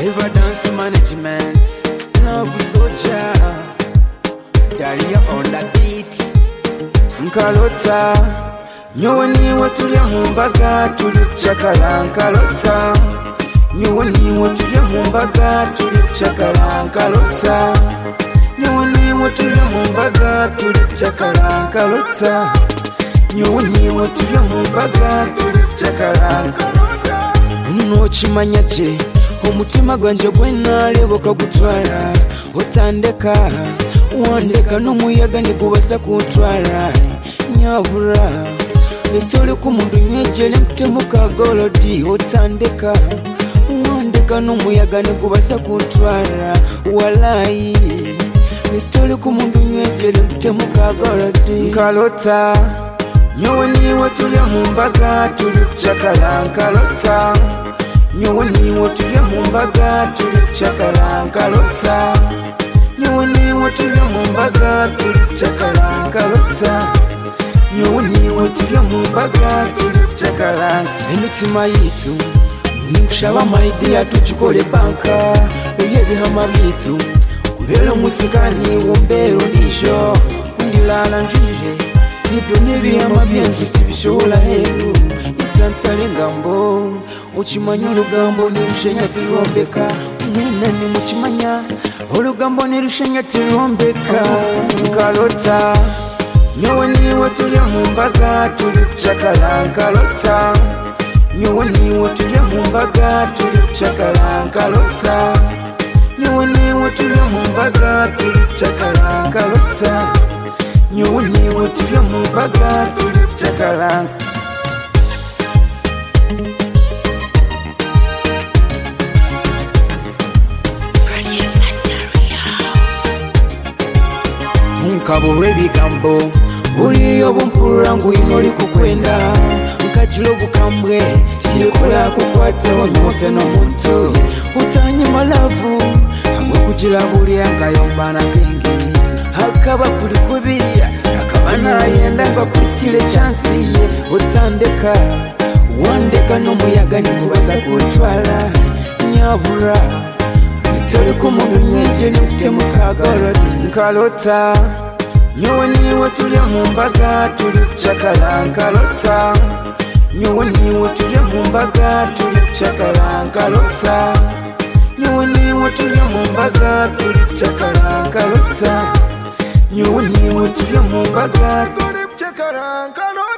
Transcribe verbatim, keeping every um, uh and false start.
Eva Dance Management, Love Soldier, Daria on the beat, Nkalota, nyowe niwe tulya mu mbaga tuli kuchakala Nkalota, nyowe niwe tulya mu mbaga tuli kuchakala Nkalota, nyowe niwe tulya mu mbaga tuli kuchakala Nkalota, nyowe niwe tulya mu mbaga tuli kuchakala Nkalota. Nno kimanya kye omutima gwanje gwenaleboka gutwala otandeka wandeka n'omuyaga negubasa kuntwala nyabura nitole ku mundu nyejele ntemuka golodi otandeka wandeka n'omuyaga negubasa kuntwala walayi nitole ku mundu nyejele ntemuka golodi Nkalota, nyowe niwe tulya mu mbaga tuli kuchakala Nkalota, nyowe niwe tulya mu mbaga tuli kuchakala Nkalota, nyowe niwe tulya mu mbaga tuli kuchakala Nkalota, nyowe niwe tulya mu mbaga tuli kuchakala. Emitima yitu nikushaba maidia tukikole banka eyebihama bitu kubera musikani wombero nisho kundilala njire nibyo nebihama byenzu tibishobola heru iplantale ngambo ukimanya olugambo nirushenya tirombeka mwina ni mukimanya olugambo nirushenya tirombeka Nkalota, nyowe niwe tulya mu mbaga tuli kuchakala Nkalota, nyowe niwe tulya mu mbaga tuli kuchakala Nkalota, nyowe niwe tulya mu mbaga tuli kuchakala Nkalota, nyowe niwe tulya mu mbaga tuli kuchakala. Nkabura ebigambo buliyo bumpulula ngwino likukwenda nkajula obukambwe kiyikola kukwataho nyofe n'omuntu utanyima lavu agwe kukirabulya ngayomba nagenge hakaba kuli kubirya akaba nayenda nga kwitile chansi ye otandeka wandeka n'omuyaga nikubaza kuntwala nyabura nitole ku mundu nyejele nkutemuka golodi Nkalota, nyowe niwe tulya mu mbaga tuli kuchakala Nkalota, nyowe niwe tulya mu mbaga tuli kuchakala Nkalota, nyowe niwe tulya mu mbaga tuli kuchakala Nkalota, nyowe niwe tulya mu mbaga tuli kuchakala Nkalota.